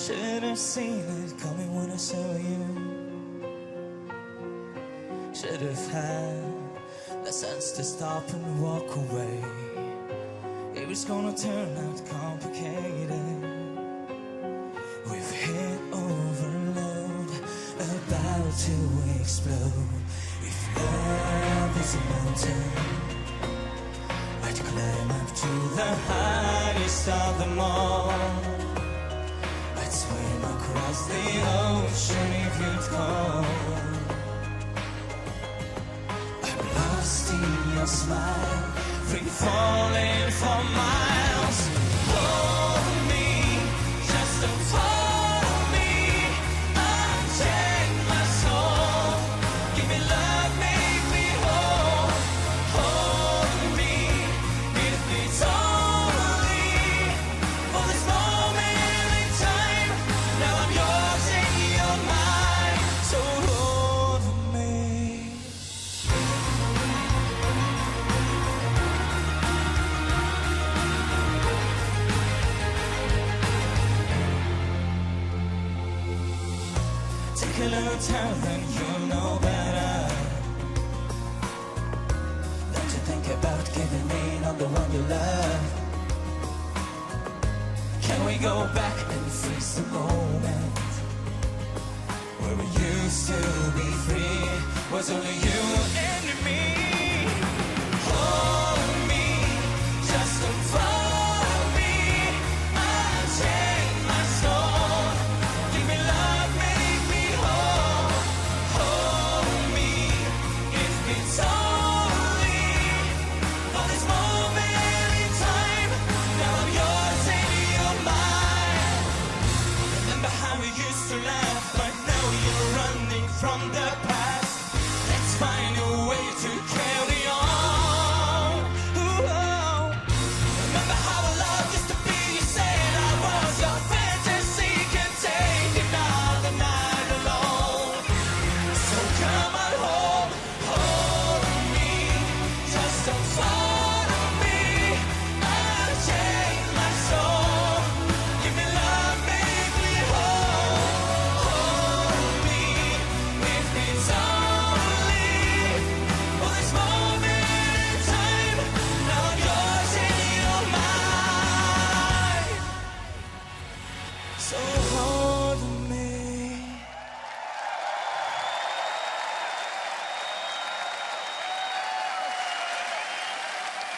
Should have seen it coming when I saw you. Should have had the sense to stop and walk away. It was gonna turn out complicated. We've hit overload, about to explode. If love is a mountain, I'd climb up to the highest of them all. I'd swim across the ocean if you'd call. I'm lost in your smile, free falling for miles. Hold me, just don't follow me. Unchain my soul, give me love, make me whole. Hold me, give me totally for this moment in time. Now I'm yours and you're mine, so hold me. Take a little time, then you'll know better. Don't you think about giving in on the one you love? Can we go back and freeze the moment where we used to be free? Was only you and me. Hold me, just don't follow me. Unchain my soul, give me love, make me whole. Hold me, give me totally for this moment in time. Now I'm yours and you're mine. Remember how we used to laugh, but now you're running from the past. Let's find a way to carry on. Ooh. Remember how our love used to be? You said I was your fantasy. Can't take another night alone. So come on home, hold me, just don't follow me. I'll change my soul, give me love, make me whole. Hold me, give me totally for this moment in time. Now I'm yours and you're mine, so hold